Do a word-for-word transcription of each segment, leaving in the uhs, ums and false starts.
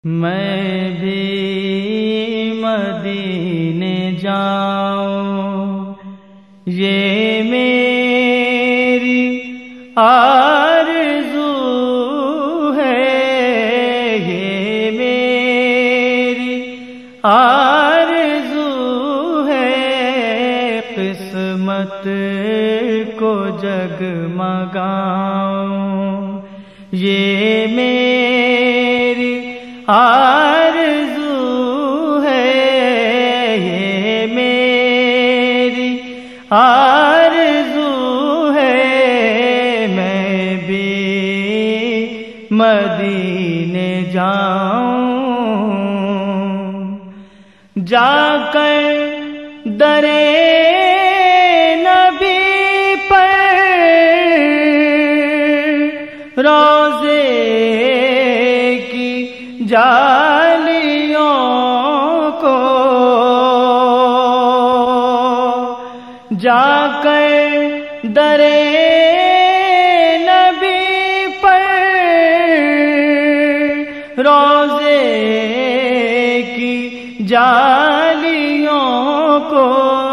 میں بھی مدینے جاؤں، یہ میری آرزو ہے، یہ میری آرزو ہے، قسمت کو جگمگاؤں، یہ میری آرزو ہے، یہ میری آرزو ہے، میں بھی مدینے جاؤں، جا کر درے نبی پر روضے کی جالیوں کو، جا کر درے نبی پر روضے کی جالیوں کو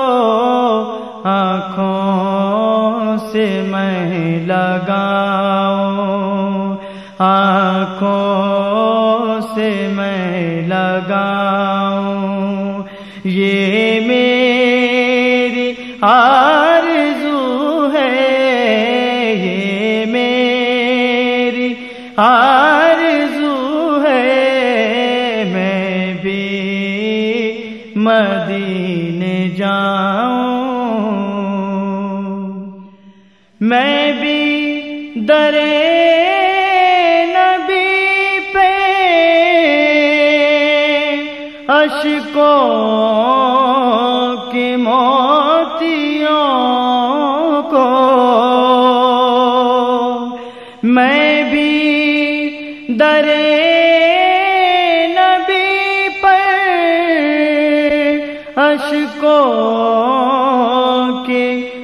آنکھوں سے میں لگاؤں، آنکھوں سے میں لگاؤں، یہ میری آرزو ہے، یہ میری آرزو ہے، میں بھی مدینے جاؤں، میں بھی درے اشکوں کی موتیوں کو، میں بھی درے نبی پر اشکوں کی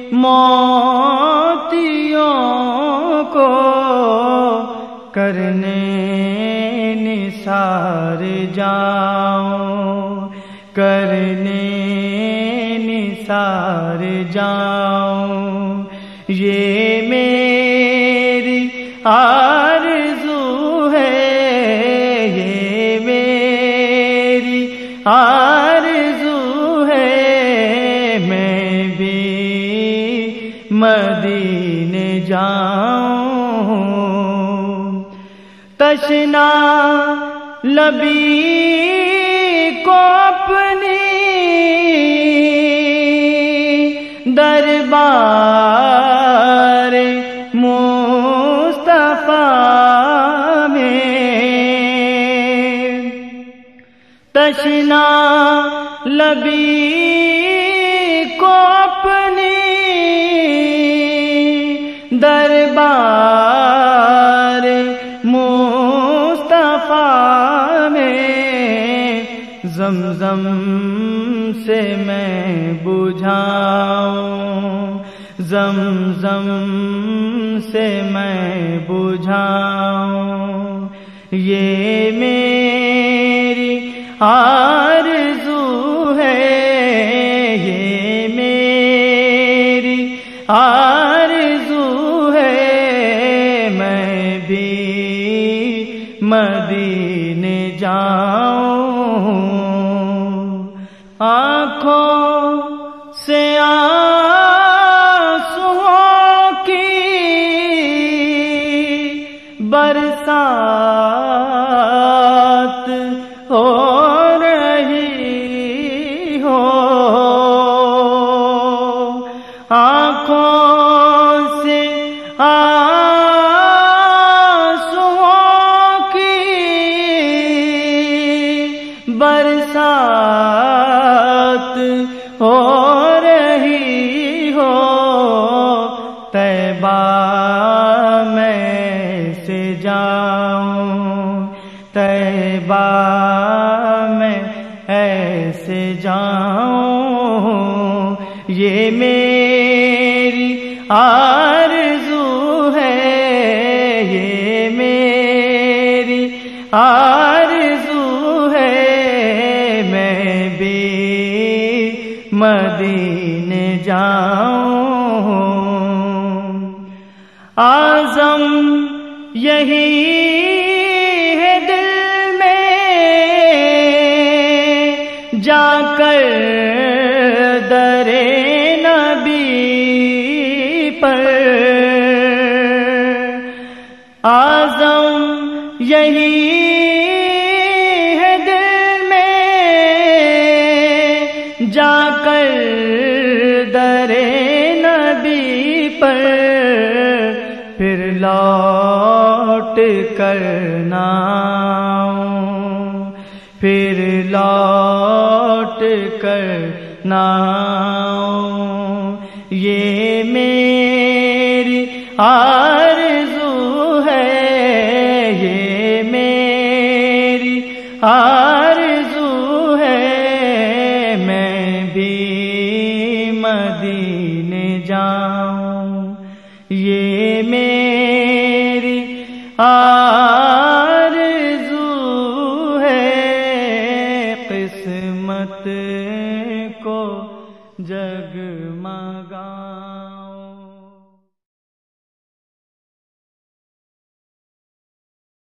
موتیوں کو کرنے نثار جاؤں، کرنے نثار جاؤں، یہ میری آرزو ہے، یہ میری آرزو ہے، میں بھی مدینے جاؤں، تشنا لبی کو اپنی دربار مصطفیٰ میں، تشنا لبی کو اپنی دربار مصطفیٰ میں، زمزم سے میں بجھاؤں، زمزم سے میں بجھاؤں، یہ میری آرزو ہے، یہ میری آرزو ہے، میں بھی مدینے جاؤں، آنکھوں سے آنسوؤں کی برسات ہو رہی ہو، آنکھوں سے آنسوؤں کی برسات ہو رہی ہو، طیبہ میں سے جاؤں، طیبہ میں ایسے جاؤں، یہ میری آرزو ہے، یہ میری آرزو جا کر در نبی پر اعظم یہی ہے دل میں جا کر در نبی پر پھر لوٹ کر نہ آؤں پھر لوٹ کر نہ آؤں یہ میری آرزو ہے یہ میری آرزو ہے میں بھی مدینے جاؤں یہ میری آرزو ہے قسمت کو جگمگاؤں